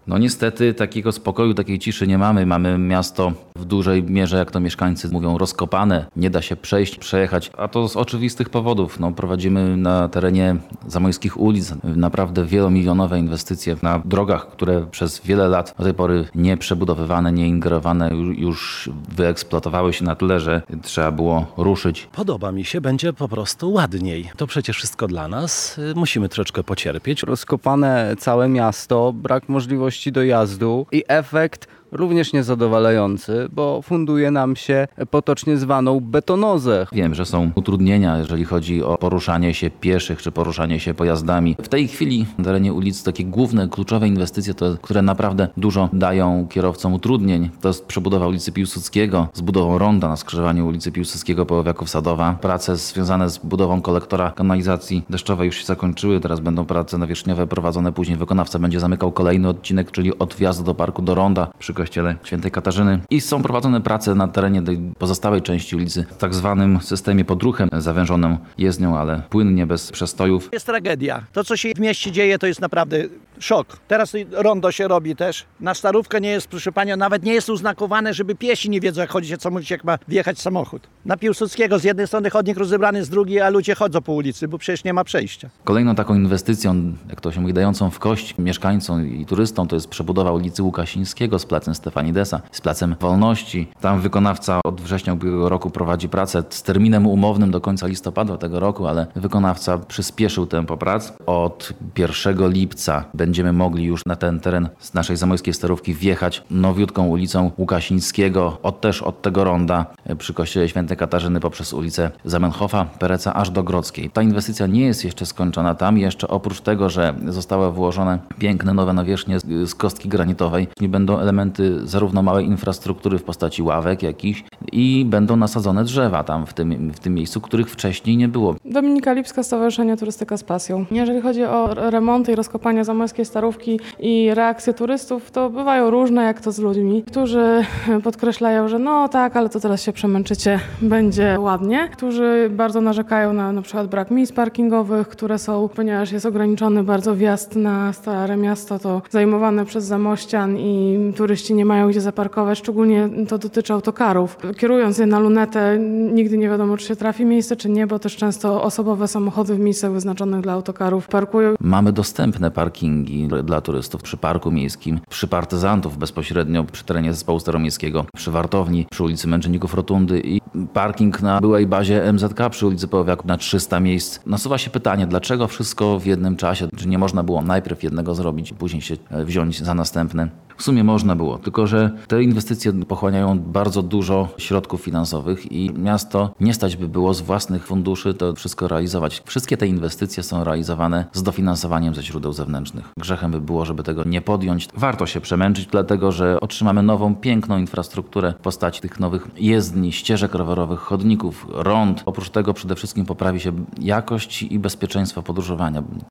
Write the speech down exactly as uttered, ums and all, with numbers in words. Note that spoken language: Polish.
No niestety takiego spokoju, takiej ciszy nie mamy. Mamy miasto w dużej mierze, jak to mieszkańcy mówią, rozkopane. Nie da się przejść, przejechać, a to z oczywistych powodów. No, prowadzimy na terenie zamojskich ulic naprawdę wielomilionowe inwestycje na drogach, które przez wiele lat do tej pory nie przebudowywane, nie ingerowane, już wyeksploatowały się na tyle, że trzeba było ruszyć. Podoba mi się, będzie po prostu ładniej. To przecież wszystko dla nas. Musimy troszeczkę pocierpieć. Rozkopane całe miasto, brak możliwości dojazdu i efekt również niezadowalający, bo funduje nam się potocznie zwaną betonozę. Wiem, że są utrudnienia, jeżeli chodzi o poruszanie się pieszych czy poruszanie się pojazdami. W tej chwili na terenie ulicy takie główne, kluczowe inwestycje, to, które naprawdę dużo dają kierowcom utrudnień, to jest przebudowa ulicy Piłsudskiego z budową ronda na skrzyżowaniu ulicy Piłsudskiego Poławiaków-Sadowa. Prace związane z budową kolektora kanalizacji deszczowej już się zakończyły, teraz będą prace nawierzchniowe prowadzone, później wykonawca będzie zamykał kolejny odcinek, czyli od wjazdu do parku do ronda przy kościele Świętej Katarzyny. I są prowadzone prace na terenie tej pozostałej części ulicy w tak zwanym systemie podruchem, zawężoną jezdnią, ale płynnie, bez przestojów. Jest tragedia. To, co się w mieście dzieje, to jest naprawdę szok. Teraz rondo się robi też. Na Starówkę nie jest, proszę panią, nawet nie jest uznakowane, żeby piesi nie wiedzą, jak chodzić, co mówić, jak ma wjechać samochód. Na Piłsudskiego z jednej strony chodnik rozebrany, z drugiej, a ludzie chodzą po ulicy, bo przecież nie ma przejścia. Kolejną taką inwestycją, jak to się mówi, dającą w kość mieszkańcom i turystom, to jest przebudowa ulicy Łukasińskiego z placem Stefanidesa, z placem Wolności. Tam wykonawca od września ubiegłego roku prowadzi pracę z terminem umownym do końca listopada tego roku, ale wykonawca przyspieszył tempo prac. Od pierwszego lipca będziemy mogli już na ten teren z naszej zamojskiej Starówki wjechać nowiutką ulicą Łukasińskiego, od też od tego ronda przy kościele Świętej Katarzyny poprzez ulicę Zamenhofa, Pereca aż do Grodzkiej. Ta inwestycja nie jest jeszcze skończona. Tam jeszcze oprócz tego, że zostały włożone piękne nowe nawierzchnie z kostki granitowej, nie będą elementy zarówno małej infrastruktury w postaci ławek jakichś i będą nasadzone drzewa tam w tym, w tym miejscu, których wcześniej nie było. Dominika Lipska, Stowarzyszenie Turystyka z Pasją. Jeżeli chodzi o remonty i rozkopania zamojskiej Starówki i reakcje turystów, to bywają różne, jak to z ludźmi, którzy podkreślają, że no tak, ale to teraz się przemęczycie, będzie ładnie. Którzy bardzo narzekają na na przykład brak miejsc parkingowych, które są, ponieważ jest ograniczony bardzo wjazd na Stare Miasto, to zajmowane przez zamościan i turyści nie mają gdzie zaparkować, szczególnie to dotyczy autokarów. Kierując je na lunetę, nigdy nie wiadomo, czy się trafi miejsce, czy nie, bo też często osobowe samochody w miejscach wyznaczonych dla autokarów parkują. Mamy dostępne parkingi dla turystów przy Parku Miejskim, przy Partyzantów bezpośrednio przy terenie Zespołu Staromiejskiego, przy Wartowni, przy ulicy Męczenników Rotundy i parking na byłej bazie M Z K przy ulicy Poławiaków na trzysta miejsc. Nasuwa się pytanie, dlaczego wszystko w jednym czasie? Czy nie można było najpierw jednego zrobić i później się wziąć za następne? W sumie można było, tylko że te inwestycje pochłaniają bardzo dużo środków finansowych i miasto nie stać by było z własnych funduszy to wszystko realizować. Wszystkie te inwestycje są realizowane z dofinansowaniem ze źródeł zewnętrznych. Grzechem by było, żeby tego nie podjąć. Warto się przemęczyć, dlatego że otrzymamy nową, piękną infrastrukturę w postaci tych nowych jezdni, ścieżek rowerowych, chodników, rond. Oprócz tego przede wszystkim poprawi się jakość i bezpieczeństwo podróżowania.